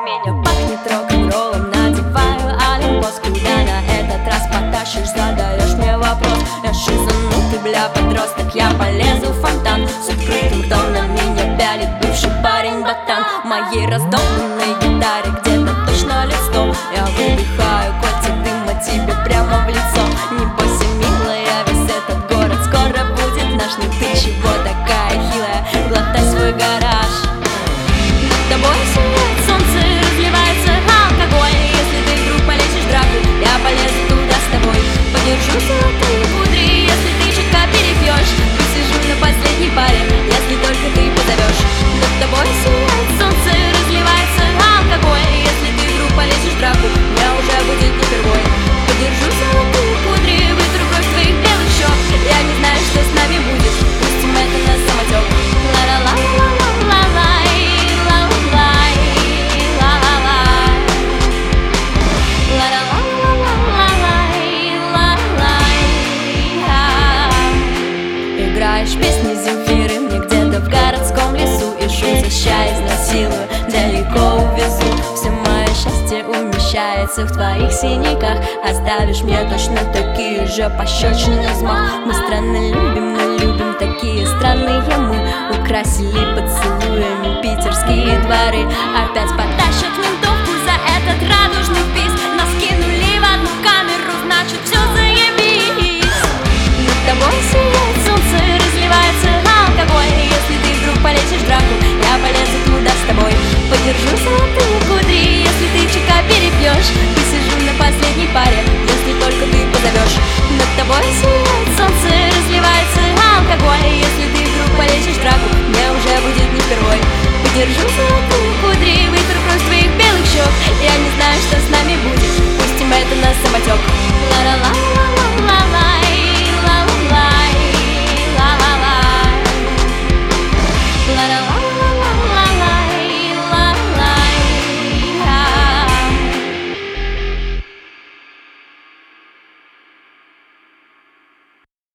меня пахнет рок-н-роллом. Надеваю олимпос, куда на этот раз потащишь? Задаешь мне вопрос, я шизанутый, бля, подросток. Я полезу в фонтан с открытым ртом, на меня пялит бывший парень-ботан. В моей раздолбанной гитаре где-то точно лет 100. Я выдыхаю кольца дыма тебе прямо в лицо. Не бойся, милая, весь этот город скоро будет наш. Ну ты чего такая хилая? Глотай свой гараж. Над тобой сияет солнце, разливается алкоголь. Если ты вдруг полезешь в драку, я полезу туда с тобой. Подержу золотые кудри, если ты чутка перепьешь. Посижу на последней паре, если только ты позовешь. Над тобой сияет солнце, разливается алкоголь. Если ты вдруг полезешь в драку, я уже будет не впервой. Подержу золотые кудри, вытру кровь твоих белых щек. Я не знаю, что с нами будет, пустим это на самотек. Ла-ла-ла-ла-ла-ла-лай, ла-ла-лай, ла-ла-лай, ла-ла-ла-ла-ла-лай, ла-лай. Играешь песни Земфиры мне где-то в городском лесу. Ищу, защищая, изнасилую, далеко увезу. Все мое счастье умещается в твоих синяках. Оставишь мне точно такие же пощечины взмах. Мы странно любим, но любим такие странные мы. Украсили поцелуями питерские дворы. Опять потащат ментовку за этот радужный бис. Нас кинули в одну камеру, значит все заебись. Над тобой сияет солнце, разливается алкоголь. Если ты вдруг полезешь в драку, я полезу туда с тобой. Подержу золотые кудри, если ты чутка перепьешь. Посижу на последней паре, если только ты позовешь. Над тобой сияет